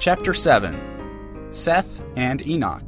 Chapter 7. Seth and Enoch.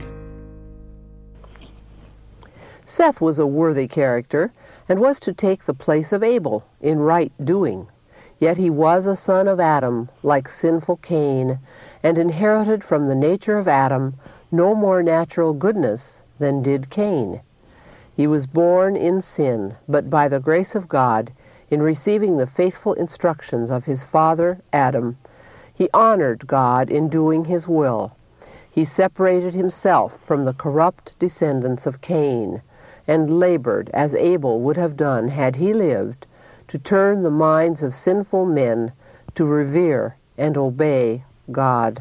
Seth was a worthy character, and was to take the place of Abel in right doing. Yet he was a son of Adam, like sinful Cain, and inherited from the nature of Adam no more natural goodness than did Cain. He was born in sin, but by the grace of God, in receiving the faithful instructions of his father Adam, he honored God in doing his will. He separated himself from the corrupt descendants of Cain, and labored, as Abel would have done had he lived, to turn the minds of sinful men to revere and obey God.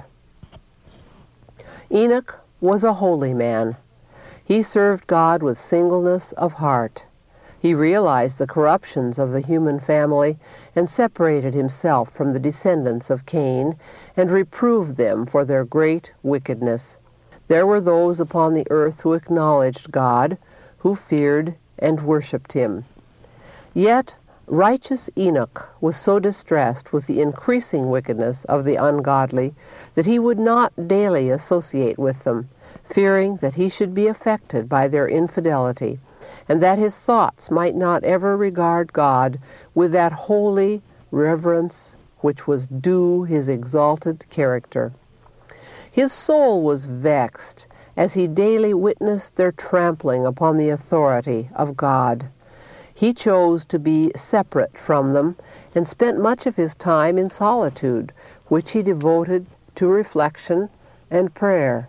Enoch was a holy man. He served God with singleness of heart. He realized the corruptions of the human family and separated himself from the descendants of Cain and reproved them for their great wickedness. There were those upon the earth who acknowledged God, who feared and worshipped him. Yet righteous Enoch was so distressed with the increasing wickedness of the ungodly that he would not daily associate with them, fearing that he should be affected by their infidelity, and that his thoughts might not ever regard God with that holy reverence which was due his exalted character. His soul was vexed as he daily witnessed their trampling upon the authority of God. He chose to be separate from them and spent much of his time in solitude, which he devoted to reflection and prayer.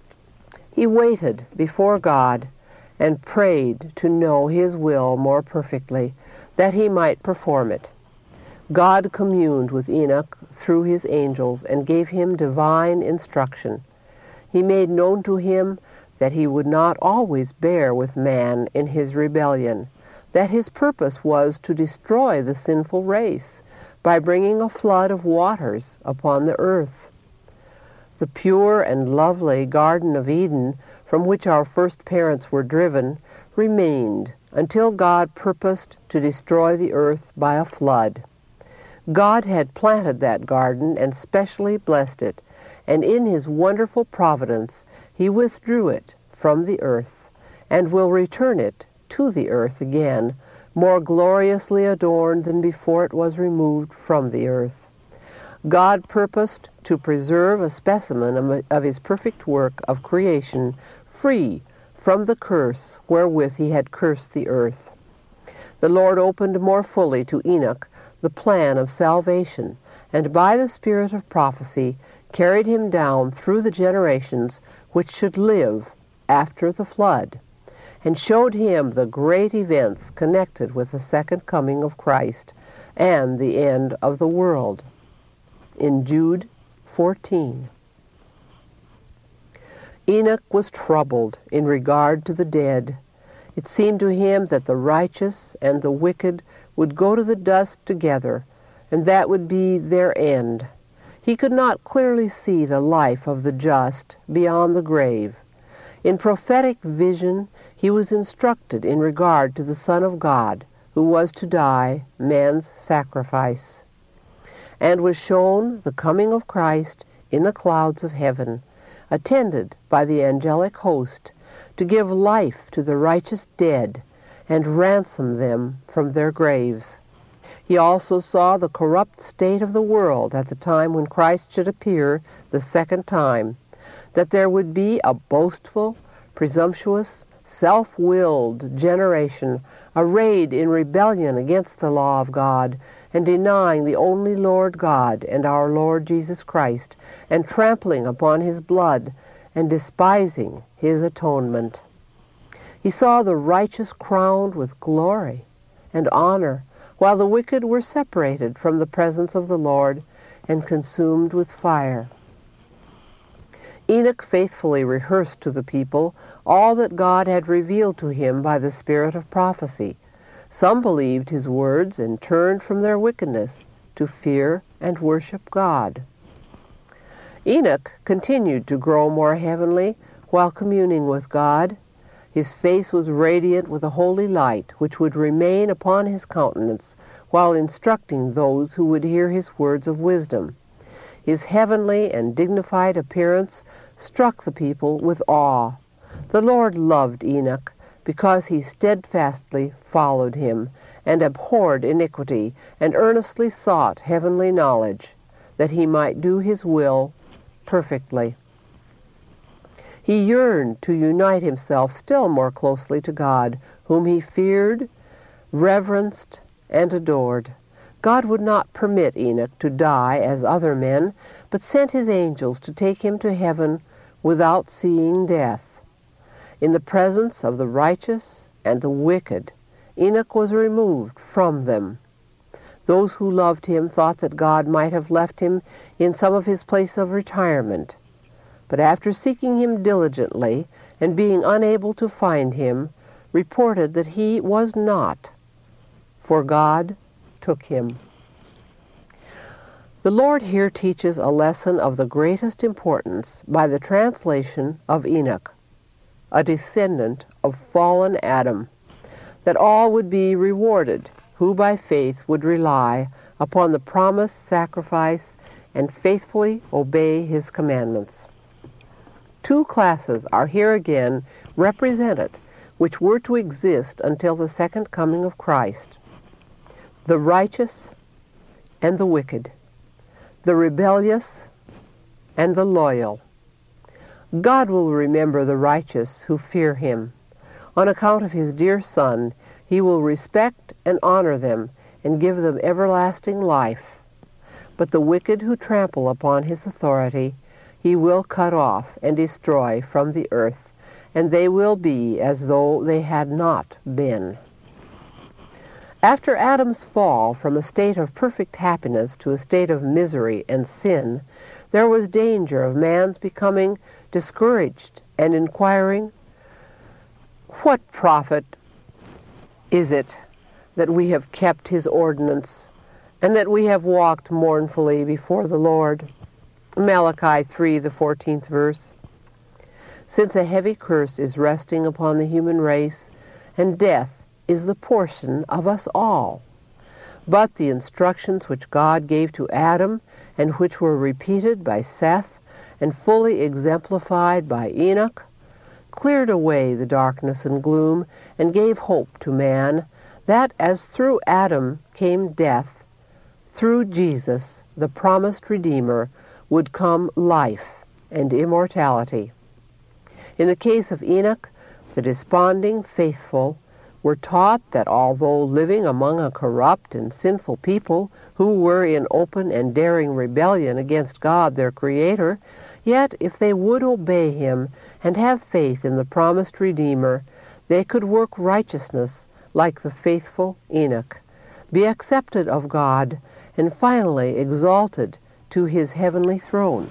He waited before God and prayed to know his will more perfectly, that he might perform it. God communed with Enoch through his angels and gave him divine instruction. He made known to him that he would not always bear with man in his rebellion, that his purpose was to destroy the sinful race by bringing a flood of waters upon the earth. The pure and lovely Garden of Eden, from which our first parents were driven, remained until God purposed to destroy the earth by a flood. God had planted that garden and specially blessed it, and in his wonderful providence he withdrew it from the earth, and will return it to the earth again, more gloriously adorned than before it was removed from the earth. God purposed to preserve a specimen of his perfect work of creation, free from the curse wherewith he had cursed the earth. The Lord opened more fully to Enoch the plan of salvation, and by the spirit of prophecy carried him down through the generations which should live after the flood, and showed him the great events connected with the second coming of Christ and the end of the world. In Jude 14. Enoch was troubled in regard to the dead. It seemed to him that the righteous and the wicked would go to the dust together, and that would be their end. He could not clearly see the life of the just beyond the grave. In prophetic vision, he was instructed in regard to the Son of God, who was to die man's sacrifice, and was shown the coming of Christ in the clouds of heaven, attended by the angelic host, to give life to the righteous dead and ransom them from their graves. He also saw the corrupt state of the world at the time when Christ should appear the second time, that there would be a boastful, presumptuous, self-willed generation arrayed in rebellion against the law of God, and denying the only Lord God and our Lord Jesus Christ, and trampling upon his blood, and despising his atonement. He saw the righteous crowned with glory and honor, while the wicked were separated from the presence of the Lord and consumed with fire. Enoch faithfully rehearsed to the people all that God had revealed to him by the spirit of prophecy. Some believed his words and turned from their wickedness to fear and worship God. Enoch continued to grow more heavenly while communing with God. His face was radiant with a holy light which would remain upon his countenance while instructing those who would hear his words of wisdom. His heavenly and dignified appearance struck the people with awe. The Lord loved Enoch because he steadfastly followed him, and abhorred iniquity, and earnestly sought heavenly knowledge, that he might do his will perfectly. He yearned to unite himself still more closely to God, whom he feared, reverenced, and adored. God would not permit Enoch to die as other men, but sent his angels to take him to heaven without seeing death. In the presence of the righteous and the wicked, Enoch was removed from them. Those who loved him thought that God might have left him in some of his place of retirement. But after seeking him diligently, and being unable to find him, reported that he was not, for God took him. The Lord here teaches a lesson of the greatest importance by the translation of Enoch, a descendant of fallen Adam, that all would be rewarded who by faith would rely upon the promised sacrifice and faithfully obey his commandments. Two classes are here again represented, which were to exist until the second coming of Christ: the righteous and the wicked, the rebellious and the loyal. God will remember the righteous who fear him. On account of his dear Son, he will respect and honor them and give them everlasting life. But the wicked who trample upon his authority, he will cut off and destroy from the earth, and they will be as though they had not been. After Adam's fall from a state of perfect happiness to a state of misery and sin, there was danger of man's becoming discouraged and inquiring, "What profit is it that we have kept his ordinance, and that we have walked mournfully before the Lord?" Malachi 3, the 14th verse. Since a heavy curse is resting upon the human race, and death is the portion of us all. But the instructions which God gave to Adam, and which were repeated by Seth, and fully exemplified by Enoch, cleared away the darkness and gloom, and gave hope to man, that as through Adam came death, through Jesus, the promised Redeemer, would come life and immortality. In the case of Enoch, the desponding faithful were taught that although living among a corrupt and sinful people who were in open and daring rebellion against God, their Creator, yet if they would obey him and have faith in the promised Redeemer, they could work righteousness like the faithful Enoch, be accepted of God, and finally exalted to his heavenly throne.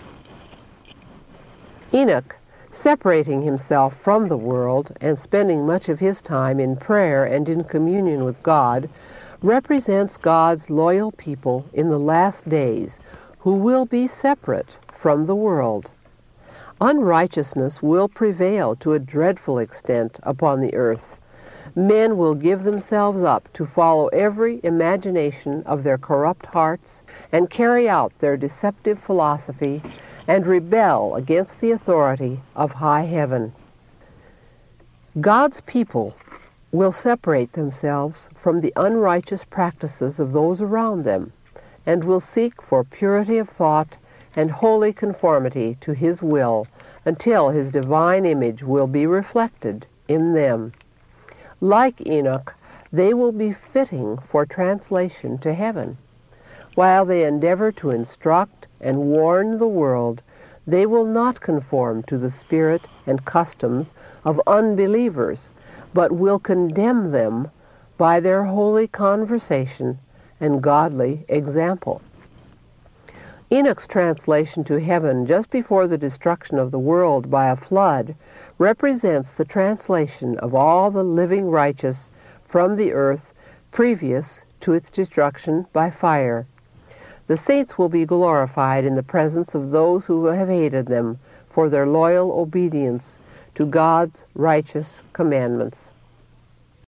Enoch, separating himself from the world and spending much of his time in prayer and in communion with God, represents God's loyal people in the last days, who will be separate from the world. Unrighteousness will prevail to a dreadful extent upon the earth. Men will give themselves up to follow every imagination of their corrupt hearts and carry out their deceptive philosophy and rebel against the authority of high heaven. God's people will separate themselves from the unrighteous practices of those around them, and will seek for purity of thought and holy conformity to his will until his divine image will be reflected in them. Like Enoch, they will be fitting for translation to heaven. While they endeavor to instruct and warn the world, they will not conform to the spirit and customs of unbelievers, but will condemn them by their holy conversation and godly example. Enoch's translation to heaven just before the destruction of the world by a flood represents the translation of all the living righteous from the earth previous to its destruction by fire. The saints will be glorified in the presence of those who have hated them for their loyal obedience to God's righteous commandments.